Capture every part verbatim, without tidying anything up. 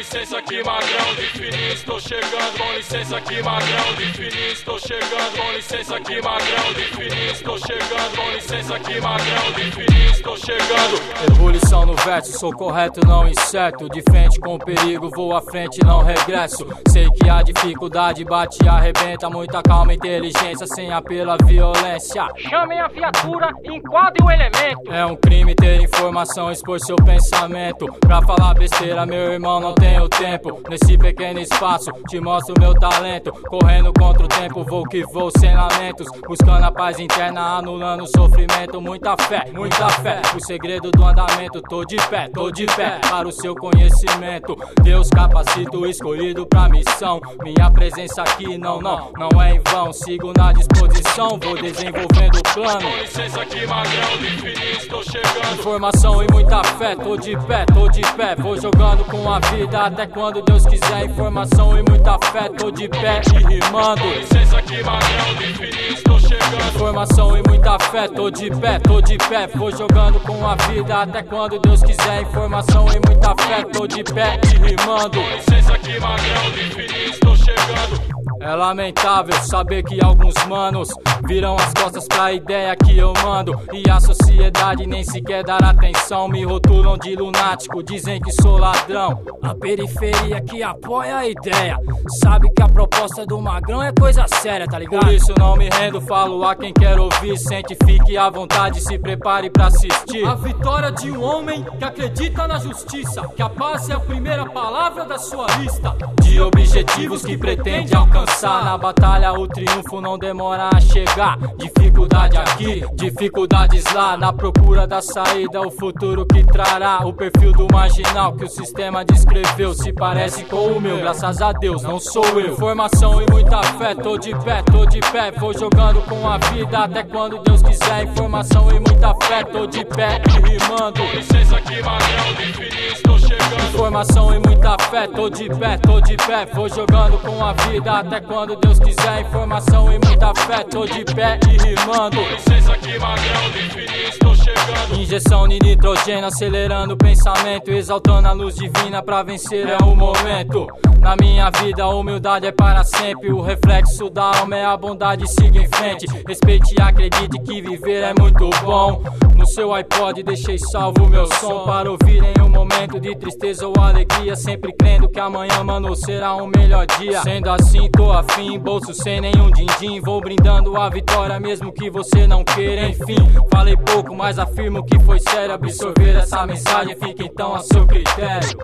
licença que magrão de fininho estou chegando. Com licença que magrão de fininho estou chegando. Com licença que magrão de fininho estou chegando. Com licença que magrão de fininho estou chegando. Ebulição no verso, sou correto, não incerto. De frente com o perigo, vou à frente, não regresso. Sei que a dificuldade bate e arrebenta. Muita calma e inteligência, sem apelo à violência. Chamem a viatura, enquadre o elemento. É um crime ter informação, expor seu pensamento. Pra falar besteira, meu irmão, não tenho tempo. Nesse pequeno espaço, te mostro meu talento. Correndo contra o tempo, vou que vou sem lamentos. Buscando a paz interna, anulando o sofrimento. Muita fé, muita fé, o segredo do andamento. Tô de pé, tô de pé, para o seu conhecimento. Deus capacita o escolhido pra missão. Minha presença aqui não, não, não é em vão. Sigo na disposição, vou desenvolvendo o plano. Com licença que magrão de fininho estou chegando. Informação e muita fé, tô de pé, tô de pé. Vou jogando com a vida até quando Deus quiser. Informação e muita fé, tô de pé e rimando. Com licença que magrão de fininho estou chegando. Informação e muita fé, tô de pé, tô de pé. Vou jogando com a vida até quando Deus quiser. Informação e muita fé, tô de pé e rimando. Com licença que magrão de fininho estou chegando. É lamentável saber que alguns manos viram as costas pra ideia que eu mando. E a sociedade nem sequer dar atenção. Me rotulam de lunático, dizem que sou ladrão. A periferia que apoia a ideia sabe que a proposta do magrão é coisa séria, tá ligado? Por isso não me rendo, falo a quem quer ouvir. Sente, fique à vontade, se prepare pra assistir. A vitória de um homem que acredita na justiça, que a paz é a primeira palavra da sua lista de objetivos que pretende alcançar. Na batalha o triunfo não demora a chegar. Dificuldade aqui, dificuldades lá. Na procura da saída, o futuro que trará. O perfil do marginal que o sistema descreveu se parece com o meu, graças a Deus não sou eu. Informação e muita fé, tô de pé, tô de pé. Vou jogando com a vida até quando Deus quiser. Informação e muita fé, tô de pé e rimando. Com licença que magrão de fininho estou chegando. Informação e muita fé, tô de pé, tô de pé. Vou jogando com a vida até quando Deus quiser. Informação e muita fé, tô de pé e rimando. Com licença que magrão de fininho estou chegando. Injeção de nitrogênio acelerando o pensamento, exaltando a luz divina pra vencer é o momento. Na minha vida a humildade é para sempre. O reflexo da alma é a bondade, siga em frente. Respeite e acredite que viver é muito bom. No seu iPod deixei salvo o meu som para ouvir em um momento de tristeza ou alegria. Sempre crendo que amanhã, mano, será um melhor dia. Sendo assim tô afim, bolso sem nenhum din-din. Vou brindando a vitória mesmo que você não queira. Enfim, falei pouco, mas afirmo que foi sério. Absorver essa mensagem fica então a seu critério.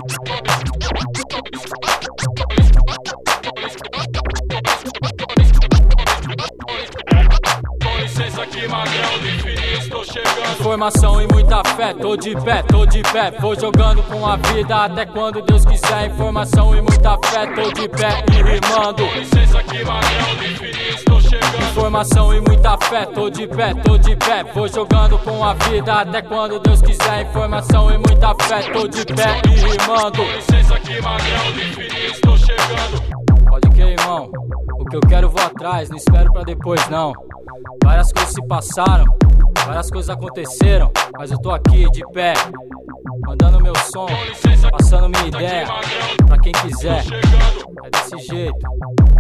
Com licença que magrão de fininho estou chegando. Informação e muita fé, tô de pé, tô de pé. Vou jogando com a vida até quando Deus quiser. Informação e muita fé, tô de pé e rimando. Com licença que magrão de fininho estou chegando. Informação e muita fé, tô de pé, tô de pé. Vou jogando com a vida até quando Deus quiser. Informação e muita fé, tô de pé e rimando. Com licença que magrão de fininho estou chegando. Pode crer, irmão, o que eu quero vou atrás, não espero pra depois não. Várias coisas se passaram, várias coisas aconteceram, mas eu tô aqui de pé, mandando meu som, passando minha ideia pra quem quiser. É desse jeito.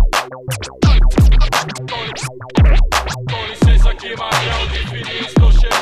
Com licença que magrão de fininho estou chegando.